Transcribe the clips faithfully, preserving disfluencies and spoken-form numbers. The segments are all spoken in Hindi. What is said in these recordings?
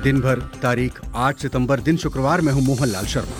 दिन भर तारीख आठ सितंबर दिन शुक्रवार में हूं मोहनलाल शर्मा।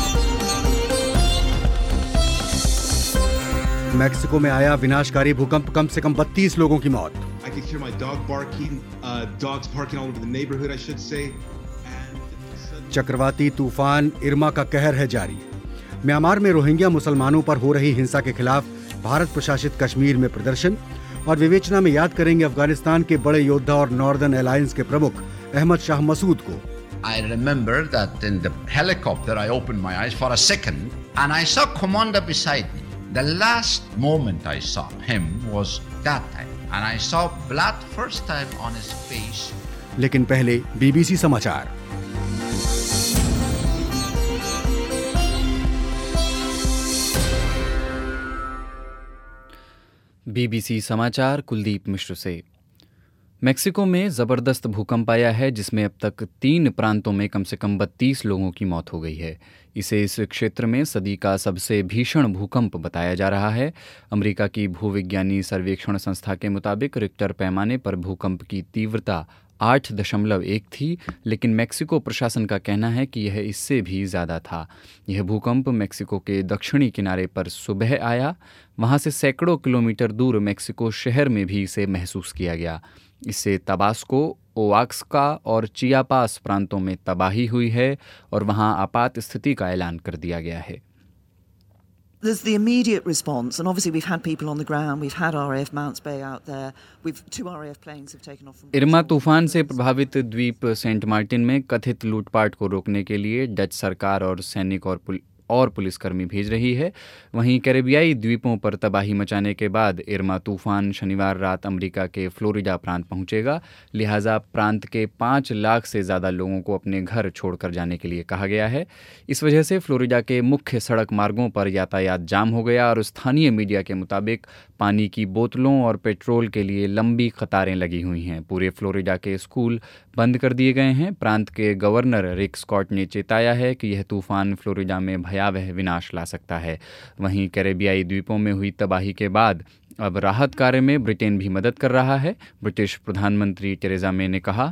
मैक्सिको में आया विनाशकारी भूकंप, कम से कम बत्तीस लोगों की मौत। I could hear my dog barking, uh, dogs barking all over the neighborhood, I should say. And चक्रवाती तूफान इरमा का कहर है जारी। म्यांमार में रोहिंग्या मुसलमानों पर हो रही हिंसा के खिलाफ भारत प्रशासित कश्मीर में प्रदर्शन। और विवेचना में याद करेंगे अफगानिस्तान के बड़े योद्धा और नॉर्दर्न अलायंस के प्रमुख अहमद शाह मसूद को। I remember that in the helicopter I opened my eyes for a second and I saw Commander beside me. The last moment I saw him was that time and I saw blood first time on his face. लेकिन पहले बीबीसी समाचार। बीबीसी समाचार कुलदीप मिश्र से। मेक्सिको में ज़बरदस्त भूकंप आया है जिसमें अब तक तीन प्रांतों में कम से कम बत्तीस लोगों की मौत हो गई है। इसे इस क्षेत्र में सदी का सबसे भीषण भूकंप बताया जा रहा है। अमेरिका की भूविज्ञानी सर्वेक्षण संस्था के मुताबिक रिक्टर पैमाने पर भूकंप की तीव्रता आठ दशमलव एक थी, लेकिन मेक्सिको प्रशासन का कहना है कि यह इससे भी ज़्यादा था। यह भूकंप मेक्सिको के दक्षिणी किनारे पर सुबह आया। वहाँ से सैकड़ों किलोमीटर दूर मेक्सिको शहर में भी इसे महसूस किया गया। इससे तबास्को, ओआक्सका और चियापास प्रांतों में तबाही हुई है और वहाँ आपात स्थिति का ऐलान कर दिया गया है। There's the immediate response, and obviously we've had people on the ground. We've had R A F Mounts Bay out there. We've two R A F planes have taken off from. इरमा तूफान से प्रभावित द्वीप सेंट मार्टिन में कथित लूटपाट को रोकने के लिए डच सरकार और सैनिक और पुल... और पुलिसकर्मी भेज रही है। वहीं कैरेबियाई द्वीपों पर तबाही मचाने के बाद इरमा तूफान शनिवार रात अमेरिका के फ्लोरिडा प्रांत पहुंचेगा। लिहाजा प्रांत के पाँच लाख से ज़्यादा लोगों को अपने घर छोड़कर जाने के लिए कहा गया है। इस वजह से फ्लोरिडा के मुख्य सड़क मार्गों पर यातायात जाम हो गया और स्थानीय मीडिया के मुताबिक पानी की बोतलों और पेट्रोल के लिए लंबी कतारें लगी हुई हैं। पूरे फ्लोरिडा के स्कूल बंद कर दिए गए हैं। प्रांत के गवर्नर रिक स्कॉट ने चेताया है कि यह तूफान फ्लोरिडा में भयावह विनाश ला सकता है। वहीं कैरेबियाई द्वीपों में हुई तबाही के बाद अब राहत कार्य में ब्रिटेन भी मदद कर रहा है। ब्रिटिश प्रधानमंत्री टेरेजा मे ने कहा,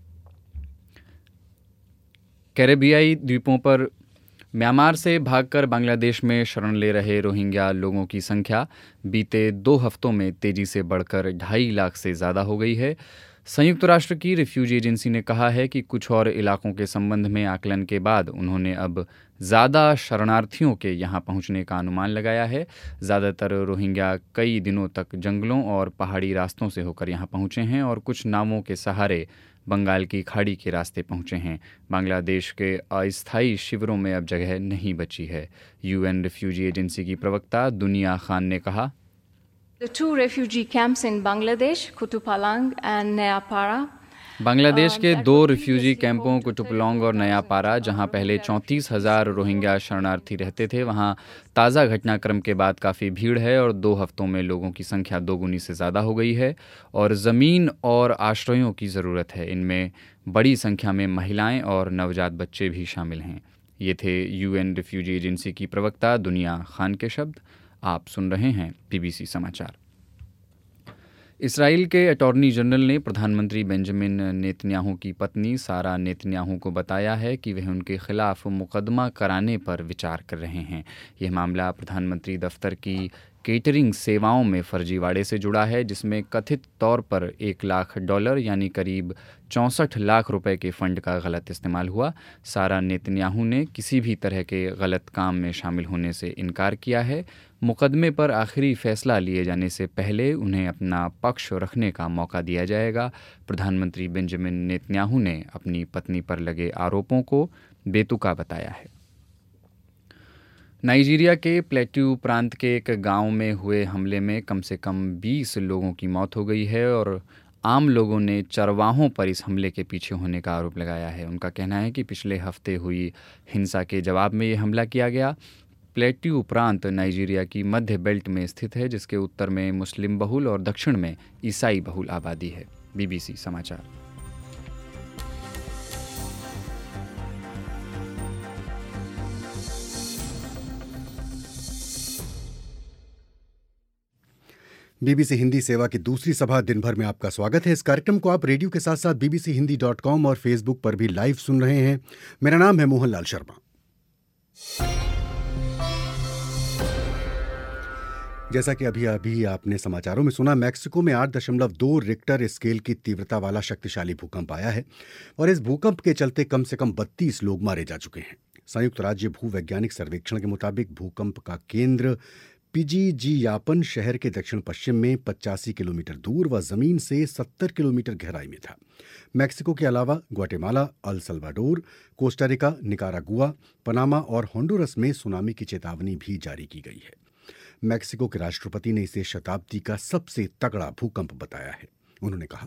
कैरेबियाई द्वीपों पर म्यांमार से भागकर बांग्लादेश में शरण ले रहे रोहिंग्या लोगों की संख्या बीते दो हफ्तों में तेजी से बढ़कर ढाई लाख से ज़्यादा हो गई है। संयुक्त राष्ट्र की रिफ्यूजी एजेंसी ने कहा है कि कुछ और इलाकों के संबंध में आकलन के बाद उन्होंने अब ज़्यादा शरणार्थियों के यहाँ पहुँचने का अनुमान लगाया है। ज़्यादातर रोहिंग्या कई दिनों तक जंगलों और पहाड़ी रास्तों से होकर यहाँ पहुँचे हैं और कुछ नावों के सहारे बंगाल की खाड़ी के रास्ते पहुँचे हैं। बांग्लादेश के अस्थायी शिविरों में अब जगह नहीं बची है। यूएन रिफ्यूजी एजेंसी की प्रवक्ता दुनिया खान ने कहा, The two refugee camps in Bangladesh, Kutupalang and Nayapara. Bangladesh के दो रिफ्यूजी कैंपों कुटुपलोंग और नयापारा, जहां पहले चौंतीस हजार रोहिंग्या शरणार्थी रहते थे, वहां ताज़ा घटनाक्रम के बाद काफ़ी भीड़ है और दो हफ्तों में लोगों की संख्या दोगुनी से ज़्यादा हो गई है और ज़मीन और आश्रयों की ज़रूरत है। इनमें बड़ी संख्या में महिलाएं और नवजात बच्चे भी शामिल हैं। ये थे यूएन रिफ्यूजी एजेंसी की प्रवक्ता दुनिया खान के शब्द। आप सुन रहे हैं बीबीसी समाचार। इसराइल के अटॉर्नी जनरल ने प्रधानमंत्री बेंजामिन नेतन्याहू की पत्नी सारा नेतन्याहू को बताया है कि वह उनके खिलाफ मुकदमा कराने पर विचार कर रहे हैं। यह मामला प्रधानमंत्री दफ्तर की केटरिंग सेवाओं में फर्जीवाड़े से जुड़ा है, जिसमें कथित तौर पर एक लाख डॉलर यानी करीब चौंसठ लाख रुपए के फंड का गलत इस्तेमाल हुआ। सारा नेतन्याहू ने किसी भी तरह के गलत काम में शामिल होने से इनकार किया है। मुकदमे पर आखिरी फैसला लिए जाने से पहले उन्हें अपना पक्ष रखने का मौका दिया जाएगा। प्रधानमंत्री बेंजामिन नेतन्याहू ने अपनी पत्नी पर लगे आरोपों को बेतुका बताया है। नाइजीरिया के प्लेट्यू प्रांत के एक गांव में हुए हमले में कम से कम बीस लोगों की मौत हो गई है और आम लोगों ने चरवाहों पर इस हमले के पीछे होने का आरोप लगाया है। उनका कहना है कि पिछले हफ्ते हुई हिंसा के जवाब में ये हमला किया गया। प्लेट्यू प्रांत नाइजीरिया की मध्य बेल्ट में स्थित है, जिसके उत्तर में मुस्लिम बहुल और दक्षिण में ईसाई बहुल आबादी है। बीबीसी समाचार। बीबीसी हिंदी सेवा की दूसरी सभा दिन भर में आपका स्वागत है। इस कार्यक्रम को आप रेडियो के साथ साथ बीबीसी हिंदी डॉट कॉम और फेसबुक पर भी लाइव सुन रहे हैं। मेरा नाम है मोहनलाल शर्मा। जैसा कि अभी अभी आपने समाचारों में सुना, मैक्सिको में आठ दशमलव दो रिक्टर स्केल की तीव्रता वाला शक्तिशाली भूकंप आया है और इस भूकंप के चलते कम से कम बत्तीस लोग मारे जा चुके हैं। संयुक्त राज्य भूवैज्ञानिक सर्वेक्षण के मुताबिक भूकंप का केंद्र पिजीजियापन शहर के दक्षिण पश्चिम में पचासी किलोमीटर दूर व जमीन से सत्तर किलोमीटर गहराई में था। मैक्सिको के अलावा Guatemala, El Salvador, Costa Rica, Nicaragua, Panama और होंडुरस में सुनामी की चेतावनी भी जारी की गई है। मैक्सिको के राष्ट्रपति ने इसे शताब्दी का सबसे तगड़ा भूकंप बताया है। उन्होंने कहा,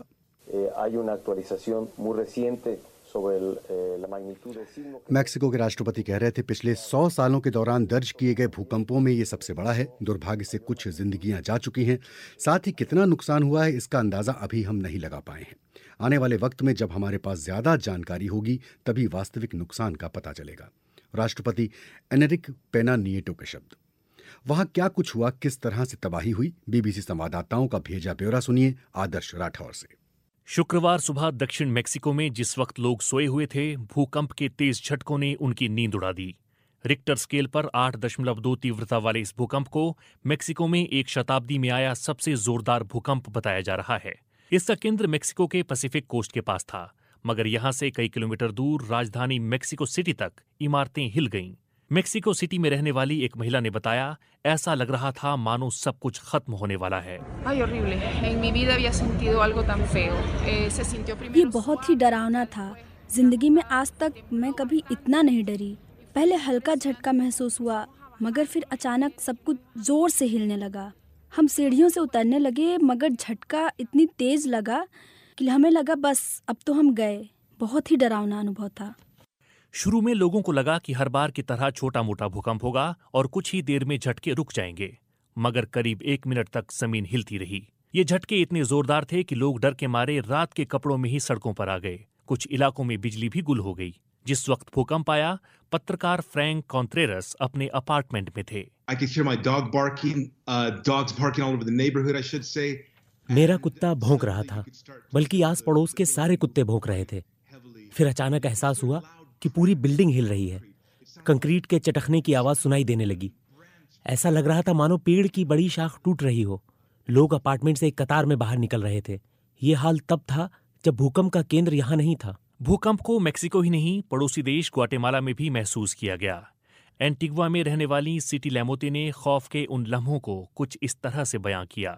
मैक्सिको के राष्ट्रपति कह रहे थे, पिछले सौ सालों के दौरान दर्ज किए गए भूकंपों में ये सबसे बड़ा है। दुर्भाग्य से कुछ जिंदगियां जा चुकी हैं, साथ ही कितना नुकसान हुआ है इसका अंदाजा अभी हम नहीं लगा पाए हैं। आने वाले वक्त में जब हमारे पास ज्यादा जानकारी होगी तभी वास्तविक नुकसान का पता चलेगा। राष्ट्रपति एनरिक पेना निएटो के शब्द। वहां क्या कुछ हुआ, किस तरह से तबाही हुई, बीबीसी संवाददाताओं का भेजा ब्यौरा सुनिए आदर्श राठौर से। शुक्रवार सुबह दक्षिण मेक्सिको में जिस वक्त लोग सोए हुए थे, भूकंप के तेज झटकों ने उनकी नींद उड़ा दी। रिक्टर स्केल पर आठ दशमलव दो तीव्रता वाले इस भूकंप को मेक्सिको में एक शताब्दी में आया सबसे जोरदार भूकंप बताया जा रहा है। इसका केंद्र मेक्सिको के पैसिफिक कोस्ट के पास था, मगर यहां से कई किलोमीटर दूर राजधानी मेक्सिको सिटी तक इमारतें हिल गईं। मेक्सिको सिटी में रहने वाली एक महिला ने बताया, ऐसा लग रहा था मानो सब कुछ खत्म होने वाला है। ये बहुत ही डरावना था। जिंदगी में आज तक मैं कभी इतना नहीं डरी। पहले हल्का झटका महसूस हुआ, मगर फिर अचानक सब कुछ जोर से हिलने लगा। हम सीढ़ियों से उतरने लगे, मगर झटका इतनी तेज लगा कि हमें लगा बस अब तो हम गए। बहुत ही डरावना अनुभव था। शुरू में लोगों को लगा कि हर बार की तरह छोटा मोटा भूकंप होगा और कुछ ही देर में झटके रुक जाएंगे, मगर करीब एक मिनट तक जमीन हिलती रही। ये झटके इतने जोरदार थे कि लोग डर के मारे रात के कपड़ों में ही सड़कों पर आ गए। कुछ इलाकों में बिजली भी गुल हो गई। जिस वक्त भूकंप आया, पत्रकार फ्रैंक कॉन्ट्रेरस अपने अपार्टमेंट में थे। मेरा कुत्ता भौंक रहा था, बल्कि आस पड़ोस के सारे कुत्ते भौंक रहे थे। फिर अचानक एहसास हुआ कि पूरी बिल्डिंग हिल रही है। कंक्रीट के चटकने की आवाज सुनाई देने लगी। ऐसा लग रहा था मानो पेड़ की बड़ी शाख टूट रही हो। लोग अपार्टमेंट से एक कतार में बाहर निकल रहे थे। ये हाल तब था जब भूकंप का केंद्र यहाँ नहीं था। भूकंप को मेक्सिको ही नहीं, पड़ोसी देश ग्वाटेमाला में भी महसूस किया गया। एंटीगुआ में रहने वाली सिटी लैमोते ने खौफ के उन लम्हों को कुछ इस तरह से बयां किया।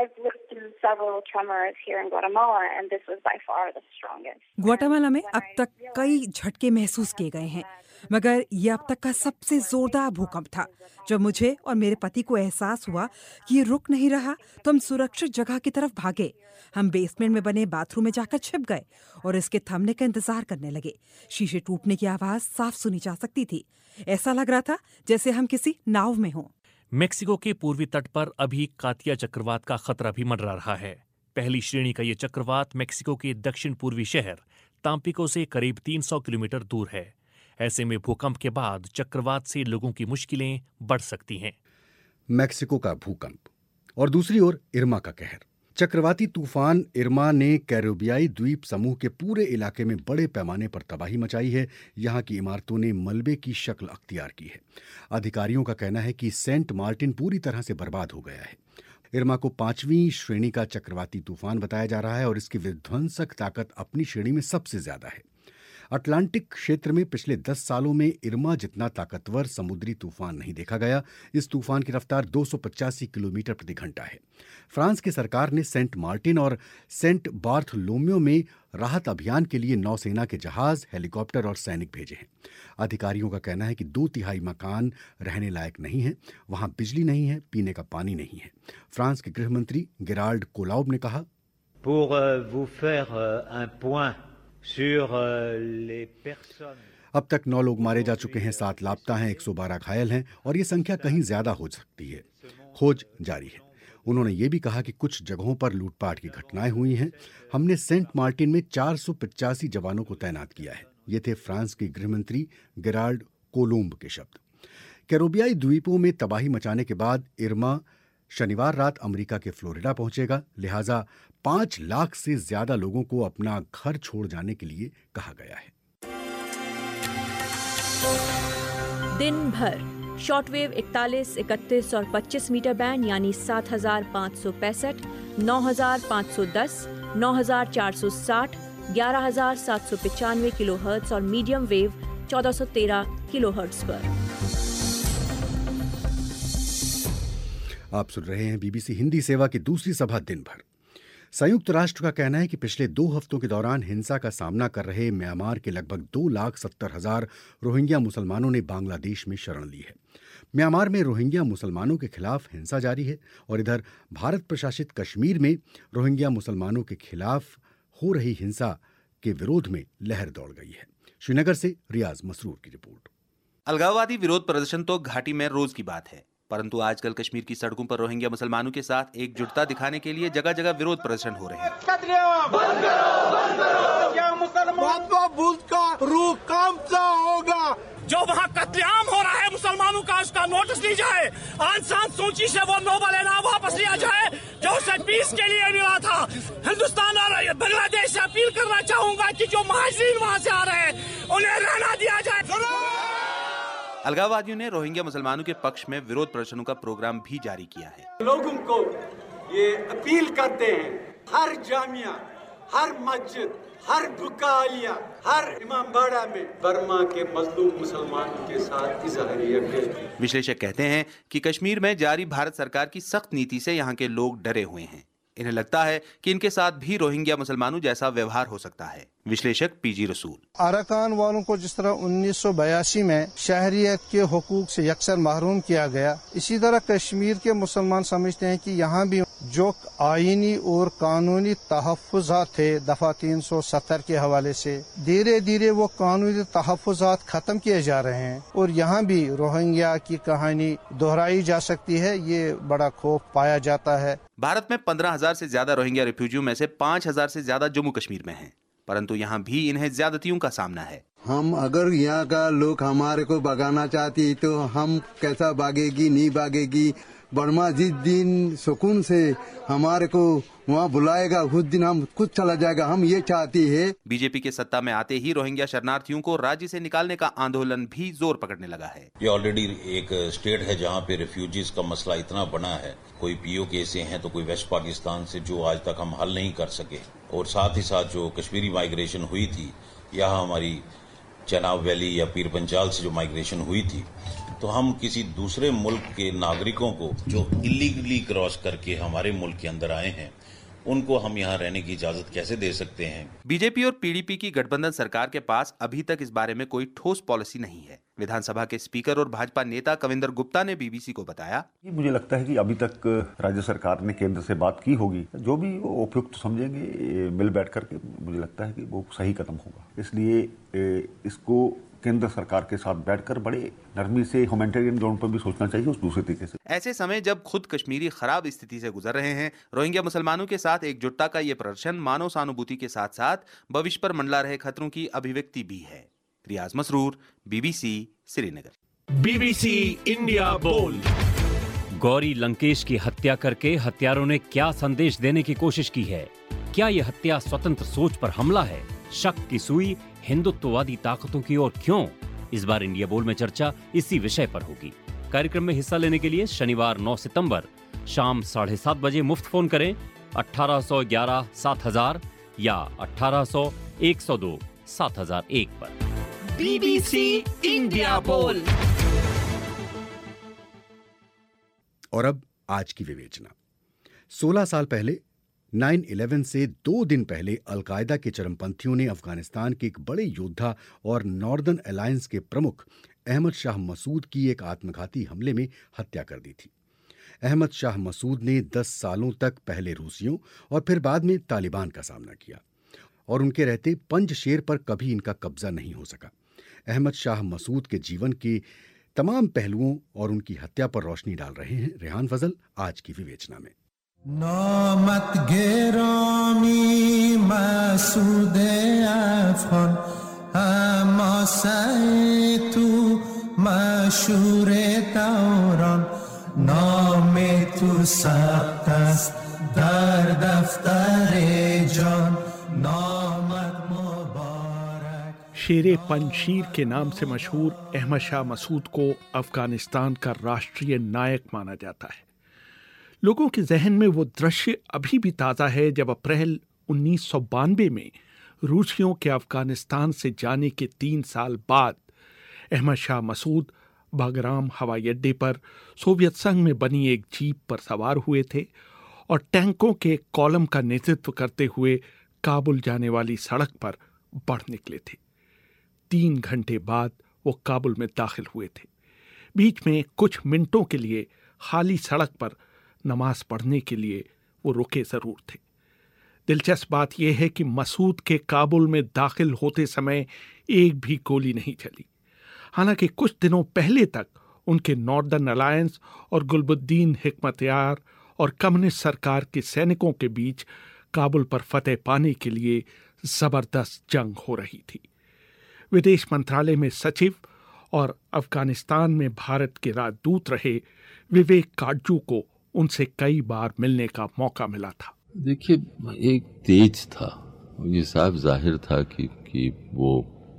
ग्वाटेमाला में अब तक कई झटके महसूस किए गए हैं, मगर यह अब तक का सबसे जोरदार भूकंप था। जब मुझे और मेरे पति को एहसास हुआ कि ये रुक नहीं रहा, तो हम सुरक्षित जगह की तरफ भागे। हम बेसमेंट में बने बाथरूम में जाकर छिप गए और इसके थमने का इंतजार करने लगे। शीशे टूटने की आवाज साफ सुनी जा सकती थी। ऐसा लग रहा था जैसे हम किसी नाव में हों। मेक्सिको के पूर्वी तट पर अभी कातिया चक्रवात का खतरा भी मंडरा रहा है। पहली श्रेणी का ये चक्रवात मेक्सिको के दक्षिण पूर्वी शहर ताम्पिको से करीब तीन सौ किलोमीटर दूर है। ऐसे में भूकंप के बाद चक्रवात से लोगों की मुश्किलें बढ़ सकती हैं। मैक्सिको का भूकंप और दूसरी ओर इरमा का कहर। चक्रवाती तूफान इरमा ने कैरिबियाई द्वीप समूह के पूरे इलाके में बड़े पैमाने पर तबाही मचाई है। यहाँ की इमारतों ने मलबे की शक्ल अख्तियार की है। अधिकारियों का कहना है कि सेंट मार्टिन पूरी तरह से बर्बाद हो गया है। इरमा को पांचवीं श्रेणी का चक्रवाती तूफान बताया जा रहा है और इसकी विध्वंसक ताकत अपनी श्रेणी में सबसे ज्यादा है। अटलांटिक क्षेत्र में पिछले दस सालों में इरमा जितना ताकतवर समुद्री तूफान नहीं देखा गया। इस तूफान की रफ्तार दो सौ पचासी किलोमीटर प्रति घंटा है। फ्रांस की सरकार ने सेंट मार्टिन और सेंट बार्थलोम्यो में राहत अभियान के लिए नौसेना के जहाज, हेलीकॉप्टर और सैनिक भेजे हैं। अधिकारियों का कहना है कि दो तिहाई मकान रहने लायक नहीं है, वहां बिजली नहीं है, पीने का पानी नहीं है। फ्रांस के गृह मंत्री गेराल्ड कोलाउब ने कहा, Pour vous faire un point sur les personnes. अब तक नौ लोग मारे जा चुके हैं, सात लापता हैं, एक सौ बारह घायल हैं और ये संख्या कहीं ज्यादा हो सकती है। खोज जारी है। उन्होंने ये भी कहा कि कुछ जगहों पर लूटपाट की घटनाएं हुई हैं। हमने सेंट मार्टिन में चार सौ पचासी जवानों को तैनात किया है। ये थे फ्रांस के गृह मंत्री गेराल्ड कोलोम्ब के शब्द। कैरिबियाई द्वीपों में तबाही मचाने के बाद इरमा शनिवार रात अमेरिका के फ्लोरिडा पहुंचेगा, लिहाजा पांच लाख से ज्यादा लोगों को अपना घर छोड़ जाने के लिए कहा गया है। दिन भर शॉर्टवेव इकतालीस, इकतीस और पच्चीस मीटर बैंड यानी सात हजार पाँच सौ पैंसठ, नौ हजार पाँच सौ दस, नौ हजार चार सौ साठ, ग्यारह हजार सात सौ पचानवे किलो हर्ट्ज और मीडियम वेव चौदह सौ तेरह किलो हर्ट्ज पर। आप सुन रहे हैं बीबीसी हिंदी सेवा की दूसरी सभा दिन भर। संयुक्त राष्ट्र का कहना है कि पिछले दो हफ्तों के दौरान हिंसा का सामना कर रहे म्यांमार के लगभग दो लाख सत्तर हजार रोहिंग्या मुसलमानों ने बांग्लादेश में शरण ली है। म्यांमार में रोहिंग्या मुसलमानों के खिलाफ हिंसा जारी है और इधर भारत प्रशासित कश्मीर में रोहिंग्या मुसलमानों के खिलाफ हो रही हिंसा के विरोध में लहर दौड़ गई है। श्रीनगर से रियाज मसरूर की रिपोर्ट। अलगाववादी विरोध प्रदर्शन तो घाटी में रोज की बात है, परंतु आजकल कश्मीर की सड़कों पर रोहिंग्या मुसलमानों के साथ एकजुटता दिखाने के लिए जगह जगह विरोध प्रदर्शन हो रहे हैं। जो वहाँ कत्लेआम हो रहा है मुसलमानों का, उसका नोटिस ली जाए। आन सान सूची से वो नोबल इनाम वापस लिया जाए जो उसे पीस के लिए मिला था। हिंदुस्तान और बांग्लादेश से अपील करना चाहूंगा कि जो महाजरीन वहाँ से आ रहे हैं उन्हें रहना दिया जाए। अलगाववादियों ने रोहिंग्या मुसलमानों के पक्ष में विरोध प्रदर्शनों का प्रोग्राम भी जारी किया है। लोगों को ये अपील करते हैं, हर जामिया, हर मस्जिद, हर बुकालिया, हर इमामबाड़ा में बर्मा के मजलूम मुसलमानों के साथ इजहारी यकजहती। विश्लेषक कहते हैं कि कश्मीर में जारी भारत सरकार की सख्त नीति से यहाँ के लोग डरे हुए हैं। इन्हें लगता है कि इनके साथ भी रोहिंग्या मुसलमानों जैसा व्यवहार हो सकता है। विश्लेषक पीजी रसूल। अराकान वालों को जिस तरह उन्नीस सौ बयासी में शहरियत के हुकूक से यकसर महरूम किया गया, इसी तरह कश्मीर के मुसलमान समझते हैं कि यहाँ भी जो आईनी और कानूनी तहफ़्फ़ुज़ात थे दफा तीन सौ सत्तर के हवाले से, धीरे धीरे वो कानूनी तहफ़्फ़ुज़ात खत्म किए जा रहे हैं और यहाँ भी रोहिंग्या की कहानी दोहराई जा सकती है। ये बड़ा खौफ पाया जाता है। भारत में पंद्रह हजार से ज्यादा रोहिंग्या रिफ्यूजियों में से पाँच हजार से ज्यादा जम्मू कश्मीर में हैं, परंतु यहाँ भी इन्हें ज्यादतियों का सामना है। हम अगर यहाँ का लोग हमारे को भगाना चाहती तो हम कैसा भागेगी, नहीं भागेगी। बर्मा जिस दिन सुकून से हमारे को वहाँ बुलाएगा उस दिन हम खुद चला जाएगा, हम ये चाहती है। बीजेपी के सत्ता में आते ही रोहिंग्या शरणार्थियों को राज्य से निकालने का आंदोलन भी जोर पकड़ने लगा है। ये ऑलरेडी एक स्टेट है जहाँ पे रिफ्यूजीज का मसला इतना बना है, कोई पीओ के ऐसे हैं तो कोई वेस्ट पाकिस्तान से, जो आज तक हम हल नहीं कर सके। और साथ ही साथ जो कश्मीरी माइग्रेशन हुई थी, यहाँ हमारी चनाब वैली या पीर पंजाल से जो माइग्रेशन हुई थी, तो हम किसी दूसरे मुल्क के नागरिकों को जो इलीगली क्रॉस करके हमारे मुल्क के अंदर आए हैं, उनको हम यहाँ रहने की इजाजत कैसे दे सकते हैं। बीजेपी और पीडीपी की गठबंधन सरकार के पास अभी तक इस बारे में कोई ठोस पॉलिसी नहीं है। विधानसभा के स्पीकर और भाजपा नेता कविंदर गुप्ता ने बीबीसी को बताया, मुझे लगता है कि अभी तक राज्य सरकार ने केंद्र से बात की होगी, जो भी उपयुक्त तो समझेंगे मिल बैठ करके, मुझे लगता है कि वो सही कदम होगा। इसलिए इसको केंद्र सरकार के साथ बैठकर बड़े नरमी से ह्यूमैनिटेरियन ग्राउंड पर भी सोचना चाहिए, उस दूसरे तरीके से। ऐसे समय जब खुद कश्मीरी खराब स्थिति से गुजर रहे हैं, रोहिंग्या मुसलमानों के साथ एकजुटता का ये प्रदर्शन मानव सहानुभूति के साथ साथ भविष्य पर मंडला रहे खतरों की अभिव्यक्ति भी है। Riyaz Masroor, BBC, Srinagar. BBC India बोल। गौरी लंकेश की हत्या करके हत्यारों ने क्या संदेश देने की कोशिश की है? क्या यह हत्या स्वतंत्र सोच पर हमला है? शक की सुई हिंदुत्ववादी ताकतों की ओर क्यों? इस बार इंडिया बोल में चर्चा इसी विषय पर होगी। कार्यक्रम में हिस्सा लेने के लिए शनिवार नौ सितंबर शाम साढ़े सात बजे मुफ्त फोन करें अठारह सौ ग्यारह सात हजार या अठारह सौ एक सौ दो सात हजार एक पर। बीबीसी इंडिया बोल। और अब आज की विवेचना। सोलह साल पहले नाइन इलेवन से दो दिन पहले अलकायदा के चरमपंथियों ने अफगानिस्तान के एक बड़े योद्धा और नॉर्दर्न अलायंस के प्रमुख अहमद शाह मसूद की एक आत्मघाती हमले में हत्या कर दी थी। अहमद शाह मसूद ने दस सालों तक पहले रूसियों और फिर बाद में तालिबान का सामना किया और उनके रहते पंजशेर पर कभी इनका कब्जा नहीं हो सका। अहमद शाह मसूद के जीवन के तमाम पहलुओं और उनकी हत्या पर रोशनी डाल रहे हैं रेहान फजल आज की विवेचना में। नामत गेरामी मसूद अफगान हमासे तू मशहूर दौरान नाम تو ثبت است در دفتر جان نامت مبارک. शेर पंशीर के नाम से मशहूर अहमद शाह मसूद को अफगानिस्तान का राष्ट्रीय नायक माना जाता है। लोगों के जहन में वो दृश्य अभी भी ताज़ा है जब अप्रैल उन्नीस सौ बानवे में रूसियों के अफगानिस्तान से जाने के तीन साल बाद अहमद शाह मसूद बागराम हवाई अड्डे पर सोवियत संघ में बनी एक जीप पर सवार हुए थे और टैंकों के कॉलम का नेतृत्व करते हुए काबुल जाने वाली सड़क पर बढ़ निकले थे। तीन घंटे बाद वो काबुल में दाखिल हुए थे। बीच में कुछ मिनटों के लिए खाली सड़क पर नमाज पढ़ने के लिए वो रुके जरूर थे। दिलचस्प बात यह है कि मसूद के काबुल में दाखिल होते समय एक भी गोली नहीं चली। हालांकि कुछ दिनों पहले तक उनके नॉर्दर्न अलायंस और गुलबुद्दीन हिकमतयार और कम्युनिस्ट सरकार के सैनिकों के बीच काबुल पर फतेह पाने के लिए जबरदस्त जंग हो रही थी। विदेश मंत्रालय में सचिव और अफगानिस्तान में भारत के राजदूत रहे विवेक काटजू को उनसे कई बार मिलने का मौका मिला था। देखिए, एक तेज था, ये साफ जाहिर था कि कि वो,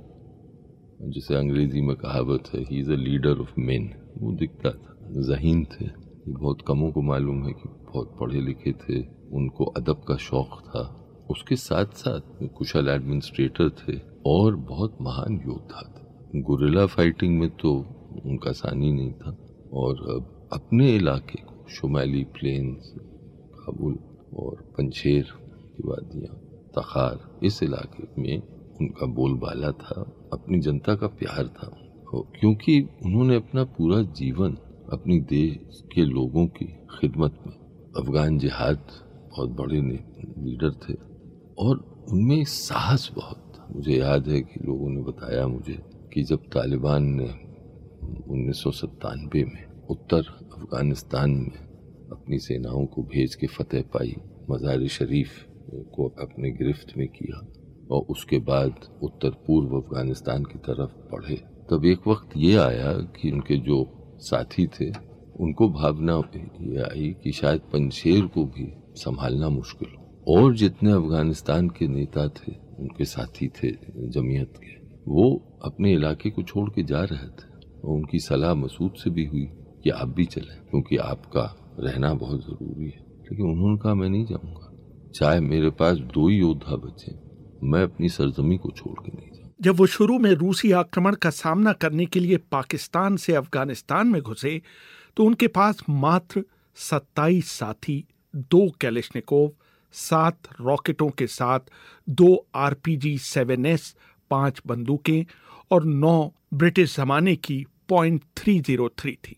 जिसे अंग्रेजी में कहावत है, he is a leader of men, वो दिखता था। ज़हीन थे, बहुत कमों को मालूम है कि बहुत पढ़े लिखे थे, उनको अदब का शौक़ था। उसके साथ साथ कुशल एडमिनिस्ट्रेटर थे और बहुत महान योद्धा थे। गुरिल्ला फाइटिंग में तो उनका सानी नहीं था और अपने इलाके को, शुमाली प्लेन्स, काबुल और पंशेर की वादियाँ, तखार, इस इलाके में उनका बोलबाला था, अपनी जनता का प्यार था। क्योंकि उन्होंने अपना पूरा जीवन अपनी देश के लोगों की खिदमत में, अफगान जिहाद बहुत बड़े लीडर थे और उनमें साहस बहुत था। मुझे याद है कि लोगों ने बताया मुझे कि जब तालिबान ने उन्नीस सौ सत्तानवे में उत्तर अफगानिस्तान में अपनी सेनाओं को भेज के फतेह पाई, मज़ार शरीफ को अपने गिरफ्त में किया और उसके बाद उत्तर पूर्व अफगानिस्तान की तरफ बढ़े, तब एक वक्त ये आया कि उनके जो साथी थे उनको भावना ये आई कि शायद पंशेर को भी संभालना मुश्किल हो। और जितने अफगानिस्तान के नेता थे, उनके साथी थे जमीयत के, वो अपने इलाके को छोड़ के जा रहे थे और उनकी सलाह मसूद से भी हुई कि आप भी चलें क्योंकि आपका रहना बहुत ज़रूरी है। लेकिन उन्होंने कहा मैं नहीं जाऊँगा, चाहे मेरे पास दो ही योद्धा बचे, मैं अपनी सरजमी को छोड़ के नहीं जाऊँ। जब वो शुरू में रूसी आक्रमण का सामना करने के लिए पाकिस्तान से अफगानिस्तान में घुसे तो उनके पास मात्र सत्ताईस साथी, दो कैलिशनिकोव, सात रॉकेटों के साथ दो आरपीजी सेवन एस, पांच बंदूकें और नौ ब्रिटिश जमाने की पॉइंट थ्री जीरो थ्री थी।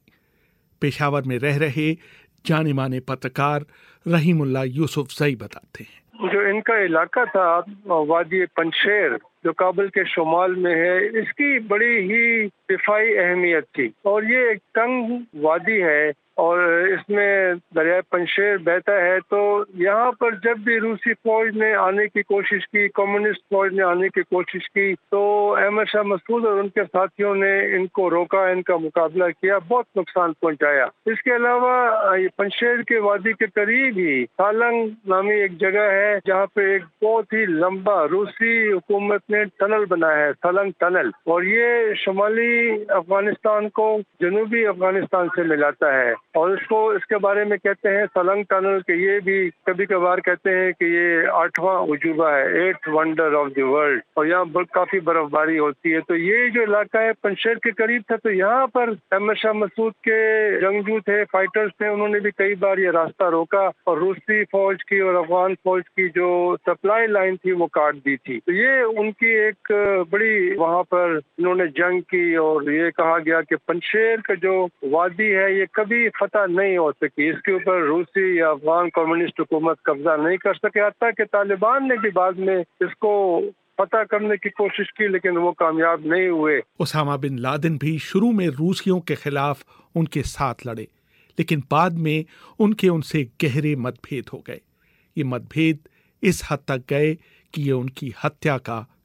पेशावर में रह रहे जाने माने पत्रकार रहीमुल्लाह यूसुफजई बताते हैं, जो इनका इलाका था वादी पंशेर जो काबुल के शुमाल में है, इसकी बड़ी ही दिफाई अहमियत थी और ये एक तंग वादी है और इसमें दरिया पंशेर बहता है। तो यहाँ पर जब भी रूसी फौज ने आने की कोशिश की, कम्युनिस्ट फौज ने आने की कोशिश की, तो अहमद शाह मसूद और उनके साथियों ने इनको रोका, इनका मुकाबला किया, बहुत नुकसान पहुंचाया। इसके अलावा ये पंशेर के वादी के करीब ही सालंग नामी एक जगह है जहाँ पे एक बहुत ही लंबा रूसी हुकूमत ने टनल बनाया है, सालंग टनल, और ये शुमाली अफगानिस्तान को जनूबी अफगानिस्तान से मिलाता है और इसको इसके बारे में कहते हैं सालंग टनल के, ये भी कभी कभार कहते हैं कि ये आठवां उजूबा है, eight wonder of the world, और यहाँ काफी बर्फबारी होती है। तो ये जो इलाका है पंशेर के करीब था, तो यहाँ पर अहमद शाह मसूद के जंगजू थे, फाइटर्स थे, उन्होंने भी कई बार ये रास्ता रोका और रूसी फौज की और अफगान फौज की जो सप्लाई लाइन थी वो काट दी थी। तो ये उनकी एक बड़ी वहाँ पर इन्होंने जंग की और ये कहा गया कि पंशेर का जो वादी है ये कभी फतह नहीं हो सकी, इसके ऊपर रूसी या अफगान कम्युनिस्ट हुकूमत कब्जा नहीं कर सके। हत्ता कि तालिबान ने भी बाद में इसको फतह करने की कोशिश की लेकिन वो कामयाब नहीं हुए। उसामा बिन लादेन भी शुरू में रूसियों के खिलाफ उनके साथ लड़े, लेकिन बाद में उनके उनसे गहरे मतभेद हो गए। ये मतभेद इस हद तक गए कि ये उनकी हत्या का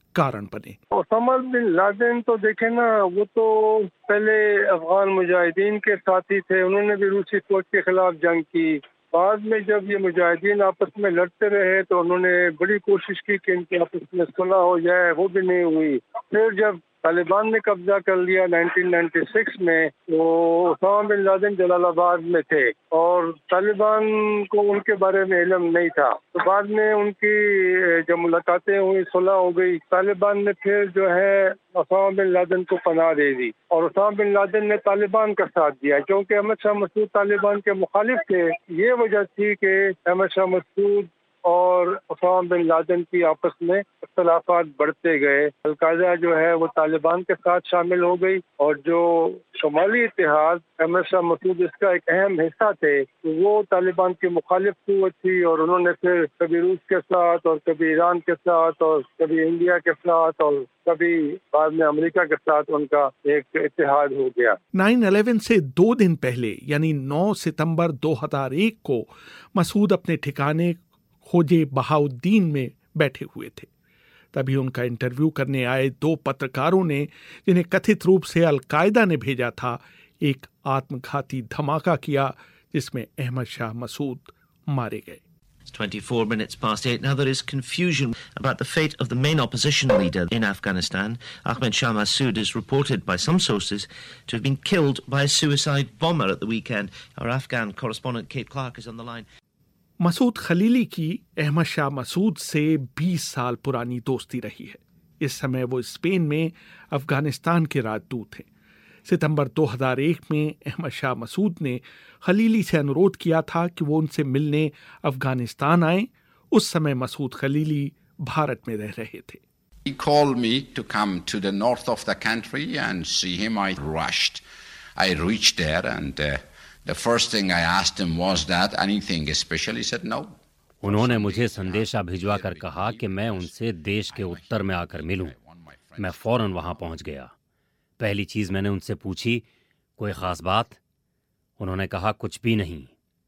कारण बने। ओसामा बिन लादेन तो देखे ना, वो तो पहले अफगान मुजाहिदीन के साथी थे, उन्होंने भी रूसी फौज के खिलाफ जंग की। बाद में जब ये मुजाहिदीन आपस में लड़ते रहे तो उन्होंने बड़ी कोशिश की कि इनके आपस में सुलह हो जाए, वो भी नहीं हुई। फिर जब तालिबान ने कब्जा कर लिया नाइनटीन नाइंटी सिक्स में, तो ओसामा बिन लादेन जलालाबाद में थे और तालिबान को उनके बारे में इल्म नहीं था। तो बाद में उनकी जब मुलाकातें हुई, सुलह हो गई, तालिबान ने फिर जो है ओसामा बिन लादेन को पनाह दे दी और ओसामा बिन लादेन ने तालिबान का साथ दिया, क्योंकि अहमद शाह मसूद तालिबान के मुखालिफ थे। ये वजह थी कि अहमद शाह मसूद और ओसामा बिन लादेन की आपस में इख्तलाफात बढ़ते गए। अलकायदा जो है वो तालिबान के साथ शामिल हो गई और जो शुमाली इत्तेहाद अहमद शाह मसूद इसका एक अहम हिस्सा थे, तो वो तालिबान की मुखालिफ कुव्वत थी और उन्होंने फिर कभी रूस के साथ और कभी ईरान के साथ और कभी इंडिया के साथ और कभी बाद में अमेरिका के साथ उनका एक इत्तेहाद हो गया। नाइन इलेवन से दो दिन पहले यानी नौ सितंबर दो हज़ार एक को मसूद अपने ठिकाने खोजे बहाउद्दीन में बैठे हुए थे। तभी उनका इंटरव्यू करने आए दो पत्रकारों ने, जिन्हें कथित रूप से अलकायदा ने भेजा था, एक आत्मघाती धमाका किया जिसमें अहमद शाह मसूद मारे गए। It's twenty-four minutes past eight. Now there is confusion about the fate of the main opposition leader in Afghanistan. Ahmed Shah Massoud is reported by some sources to have been killed by a suicide bomber at the weekend. Our Afghan correspondent Kate Clark is on the line. Masood Khalili की अहमद शाह मसूद से बीस साल पुरानी दोस्ती रही है। इस समय वो स्पेन में अफगानिस्तान के राजदूत हैं। सितंबर दो हज़ार एक में अहमद शाह मसूद ने खलीली से अनुरोध किया था कि वो उनसे मिलने अफगानिस्तान आए। उस समय मसूद खलीली भारत में रह रहे थे। He called me to come to the north of the country and see him. I rushed. I reached there and uh, the first thing I asked him was that anything special. He said no. उन्होंने मुझे संदेशा भिजवा कर कहा कि मैं उनसे देश के उत्तर में आकर मिलूं। मैं फौरन वहां पहुंच गया। पहली चीज मैंने उनसे पूछी, कोई खास बात? उन्होंने कहा, कुछ भी नहीं।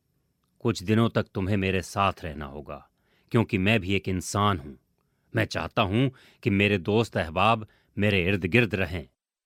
कुछ दिनों तक तुम्हें मेरे साथ रहना होगा, क्योंकि मैं भी एक इंसान हूं। मैं चाहता हूं कि मेरे दोस्त अहबाब मेरे इर्द गिर्द रहें।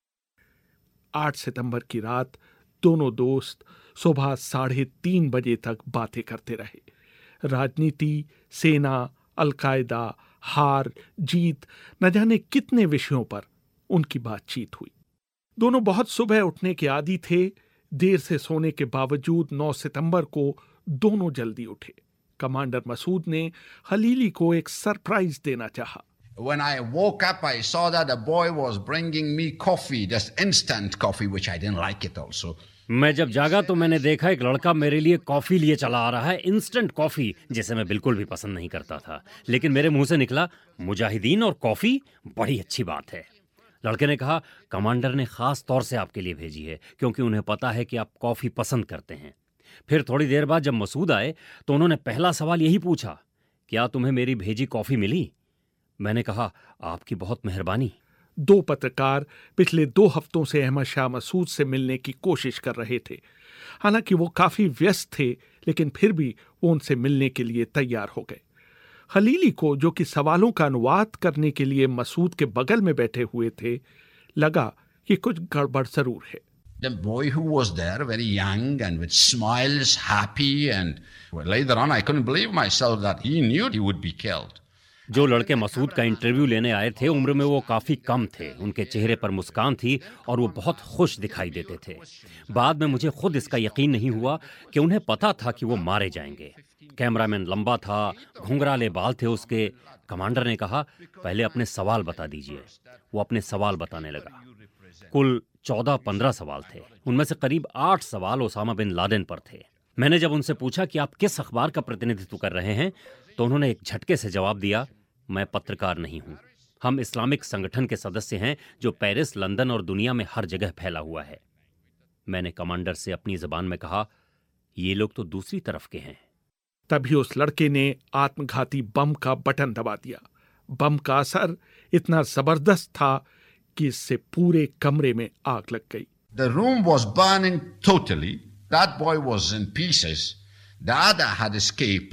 आठ सितंबर की रात दोनों दोस्त सुबह साढ़े तीन बजे तक बातें करते रहे। राजनीति, सेना, अलकायदा, हार जीत, न जाने कितने विषयों पर उनकी बातचीत हुई। दोनों बहुत सुबह उठने के आदी थे। देर से सोने के बावजूद नौ सितंबर को दोनों जल्दी उठे। कमांडर मसूद ने खलीली को एक सरप्राइज देना चाहा। When I woke up, I saw that a boy was bringing me coffee, just instant coffee, which I didn't like it also. मैं जब जागा तो मैंने देखा एक लड़का मेरे लिए कॉफी लिए चला आ रहा है, इंस्टेंट कॉफी, जिसे मैं बिल्कुल भी पसंद नहीं करता था। लेकिन मेरे मुंह से निकला, मुजाहिदीन और कॉफी, बड़ी अच्छी बात है। लड़के ने कहा, कमांडर ने खास तौर से आपके लिए भेजी है, क्योंकि उन्हें पता है कि आप कॉफी पसंद करते हैं। फिर थोड़ी देर बाद जब मसूद आए तो उन्होंने पहला सवाल यही पूछा, क्या तुम्हें मेरी भेजी कॉफी मिली? मैंने कहा, आपकी बहुत मेहरबानी। दो पत्रकार पिछले दो हफ्तों से अहमद शाह मसूद से मिलने की कोशिश कर रहे थे। हालांकि वो काफी व्यस्त थे, लेकिन फिर भी वो उनसे मिलने के लिए तैयार हो गए। खलीली को, जो कि सवालों का अनुवाद करने के लिए मसूद के बगल में बैठे हुए थे, लगा कि कुछ गड़बड़ जरूर है। The boy who was there, very young and with smiles, happy, and well, later on I couldn't believe myself that he knew he would be killed. जो लड़के मसूद का इंटरव्यू लेने आए थे, उम्र में वो काफी कम थे। उनके चेहरे पर मुस्कान थी और वो बहुत खुश दिखाई देते थे। बाद में मुझे खुद इसका यकीन नहीं हुआ कि उन्हें पता था कि वो मारे जाएंगे। कैमरामैन लंबा था, घुंघराले बाल थे उसके। कमांडर ने कहा, पहले अपने सवाल बता दीजिए। वो अपने सवाल बताने लगा। कुल चौदह पंद्रह सवाल थे। उनमें से करीब आठ सवाल ओसामा बिन लादेन पर थे। मैंने जब उनसे पूछा कि आप किस अखबार का प्रतिनिधित्व कर रहे हैं, तो उन्होंने एक झटके से जवाब दिया, मैं पत्रकार नहीं हूं। हम इस्लामिक संगठन के सदस्य हैं जो पेरिस, लंदन और दुनिया में हर जगह फैला हुआ है। मैंने कमांडर से अपनी जबान में कहा, ये लोग तो दूसरी तरफ के हैं। तभी उस लड़के ने आत्मघाती बम का बटन दबा दिया। बम का असर इतना जबरदस्त था कि इससे पूरे कमरे में आग लग गई। The room was burning totally. That boy was in pieces. The other had escaped.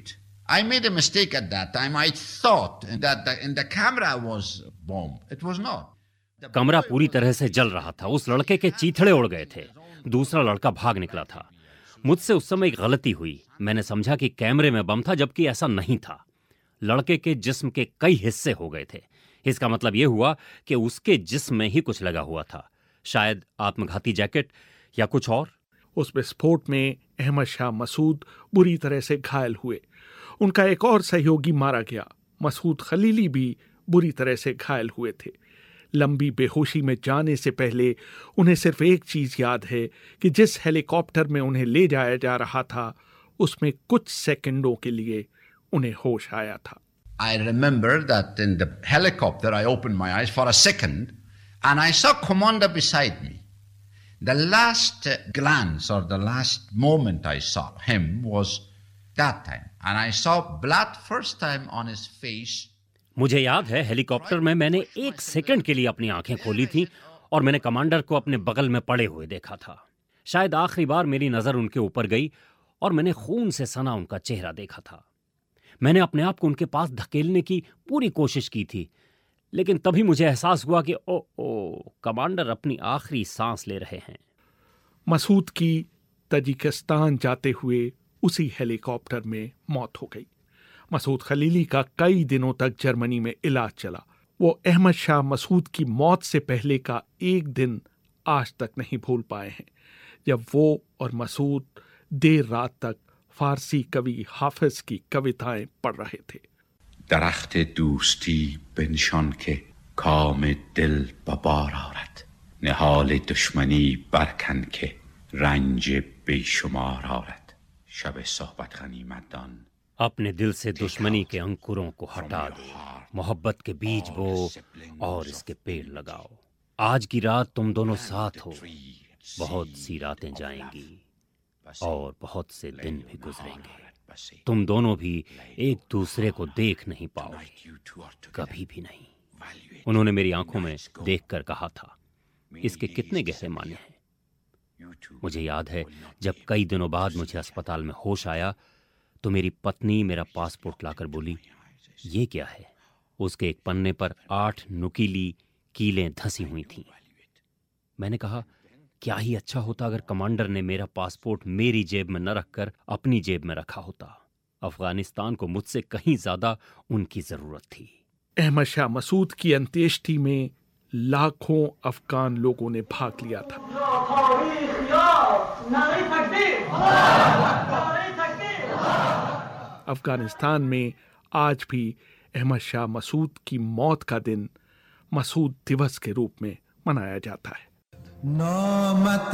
I made a mistake at that time. I thought that the, in the camera was bomb. It was not. कमरा पूरी तरह से जल रहा था। उस लड़के के चीथड़े उड़ गए थे। दूसरा लड़का भाग निकला था। मुझसे उस समय एक गलती हुई। मैंने समझा कि कैमरे में बम था, जबकि ऐसा नहीं था। लड़के के जिस्म के कई हिस्से हो गए थे। इसका मतलब यह हुआ कि उसके जिस्म में ही कुछ लगा हुआ था, शायद आत्मघाती जैकेट या कुछ और। उस विस्फोट में अहमद शाह मसूद बुरी तरह से घायल हुए। उनका एक और सहयोगी मारा गया। मसूद खलीली भी बुरी तरह से घायल हुए थे। लंबी बेहोशी में जाने से पहले उन्हें सिर्फ एक चीज याद है कि जिस हेलीकॉप्टर में उन्हें ले जाया जा रहा था, उसमें कुछ सेकंडों के लिए उन्हें होश आया था। I remember that in the helicopter I opened my eyes for a second and I saw Commander beside me. The last glance or the last moment I saw him was that time and I saw blood first time on his face. मुझे याद है हेलीकॉप्टर में मैंने एक सेकंड के लिए अपनी आंखें खोली थी और मैंने कमांडर को अपने बगल में पड़े हुए देखा था। शायद आखिरी बार मेरी नजर उनके ऊपर गई और मैंने खून से सना उनका चेहरा देखा था। मैंने अपने आप को उनके पास धकेलने की पूरी कोशिश की थी, लेकिन तभी मुझे एहसास हुआ कि ओ ओ कमांडर अपनी आखिरी सांस ले रहे हैं। मसूद की तजिकिस्तान जाते हुए उसी हेलीकॉप्टर में मौत हो गई। मसूद खलीली का कई दिनों तक जर्मनी में इलाज चला। वो अहमद शाह मसूद की मौत से पहले का एक दिन आज तक नहीं भूल पाए हैं, जब वो और मसूद देर रात तक फारसी कवि हाफिज की कविताएं पढ़ रहे थे। درخت دوستی بنشان که کام دل ببار آرد نهال دشمنی برکن که رنج بیشمار آرد شب صحبت غنیمت دان अपने दिल से दुश्मनी के अंकुरों को हटा दे, मोहब्बत के बीज बो और इसके पेड़ लगाओ। आज की रात तुम दोनों साथ हो, बहुत सी रातें जाएंगी और बहुत से दिन भी गुजरेंगे। तुम दोनों भी एक दूसरे को देख नहीं पाओगे, कभी भी नहीं। उन्होंने मेरी आंखों में देखकर कहा था। इसके कितने गहरे माने हैं। मुझे याद है जब कई दिनों बाद मुझे अस्पताल में होश आया तो मेरी पत्नी मेरा पासपोर्ट लाकर बोली, ये क्या है? उसके एक पन्ने पर आठ नुकीली कीलें धंसी हुई थीं। मैंने कहा, क्या ही अच्छा होता अगर कमांडर ने मेरा पासपोर्ट मेरी जेब में न रखकर अपनी जेब में रखा होता। अफगानिस्तान को मुझसे कहीं ज्यादा उनकी जरूरत थी। अहमद शाह मसूद की अंत्येष्टि में लाखों अफगान लोगों ने भाग लिया था। अफगानिस्तान में आज भी अहमद शाह मसूद की मौत का दिन मसूद दिवस के रूप में मनाया जाता है। نامت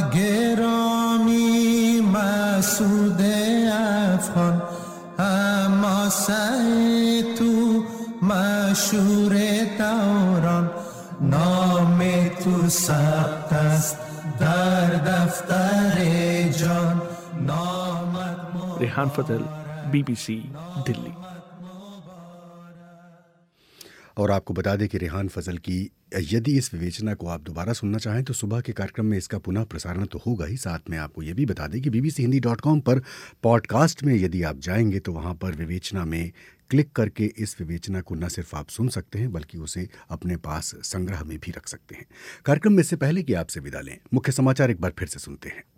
گرامی مسعود افغان اما سعی تو مشهور دوران نام تو ثبت است در دفتر جان نامت रेहान फजल, बीबीसी दिल्ली। और आपको बता दें कि रेहान फजल की यदि इस विवेचना को आप दोबारा सुनना चाहें तो सुबह के कार्यक्रम में इसका पुनः प्रसारण तो होगा ही। साथ में आपको ये भी बता दें कि बीबीसी हिंदी डॉट कॉम पर पॉडकास्ट में यदि आप जाएंगे तो वहाँ पर विवेचना में क्लिक करके इस विवेचना को न सिर्फ आप सुन सकते हैं बल्कि उसे अपने पास संग्रह में भी रख सकते हैं। कार्यक्रम में इससे पहले कि आपसे विदा लें, मुख्य समाचार एक बार फिर से सुनते हैं।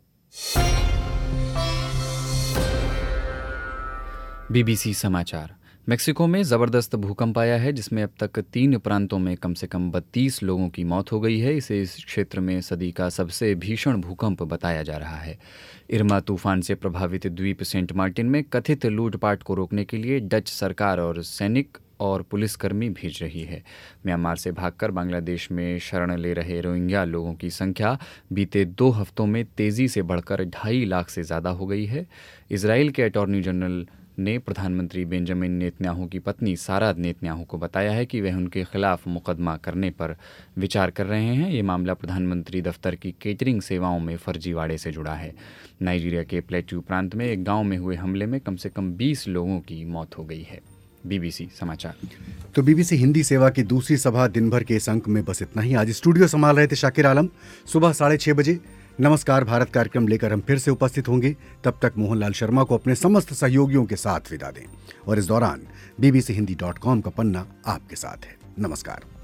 बीबीसी समाचार। मेक्सिको में ज़बरदस्त भूकंप आया है जिसमें अब तक तीन प्रांतों में कम से कम बत्तीस लोगों की मौत हो गई है। इसे इस क्षेत्र में सदी का सबसे भीषण भूकंप बताया जा रहा है। इरमा तूफान से प्रभावित द्वीप सेंट मार्टिन में कथित लूटपाट को रोकने के लिए डच सरकार और सैनिक और पुलिसकर्मी भेज रही है। म्यांमार से भागकर बांग्लादेश में शरण ले रहे रोहिंग्या लोगों की संख्या बीते दो हफ्तों में तेज़ी से बढ़कर ढाई लाख से ज़्यादा हो गई है। इजराइल के अटॉर्नी जनरल ने प्रधानमंत्री बेंजामिन नेतन्याहू की पत्नी सारा नेतन्याहू को बताया है कि वह उनके खिलाफ मुकदमा करने पर विचार कर रहे हैं। ये मामला प्रधानमंत्री दफ्तर की केटरिंग सेवाओं में फर्जीवाड़े से जुड़ा है। नाइजीरिया के प्लेट्यू प्रांत में एक गांव में हुए हमले में कम से कम बीस लोगों की मौत हो गई है। बीबीसी समाचार। तो बीबीसी हिंदी सेवा की दूसरी सभा दिन भर के इस अंक में बस इतना ही। आज स्टूडियो संभाल रहे थे शाकिर आलम। सुबह साढ़े छः बजे नमस्कार भारत कार्यक्रम लेकर हम फिर से उपस्थित होंगे। तब तक मोहनलाल शर्मा को अपने समस्त सहयोगियों के साथ विदा दें और इस दौरान बीबीसी हिंदी डॉट कॉम का पन्ना आपके साथ है। नमस्कार।